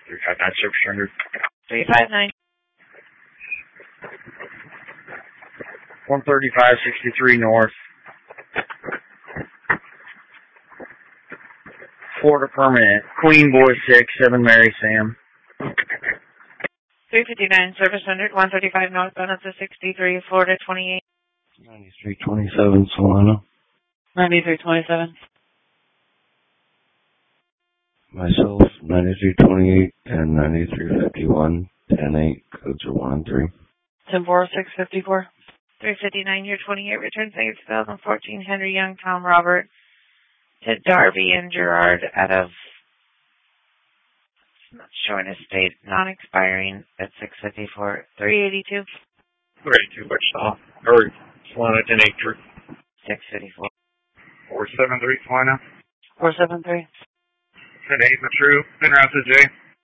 359 Service Surrender. 359. 135-63 North. Florida Permanent. Queen Boy 6, 7 Mary Sam. 359 Service Surrender. 135 northbound up to 63, Florida 28. 9327 Solano. 9327. Myself, 9328 and 9351, 108, codes are 1 and 3. 10654. 359, year 28, return Saturday 2014, Henry Young, Tom Robert, to Darby and Gerard out of, not showing a state, non-expiring at 654. 382. 382 Wichita. Or Solano 1083. 654. 473 Solano. 473. 10-8 Matru. En route to J.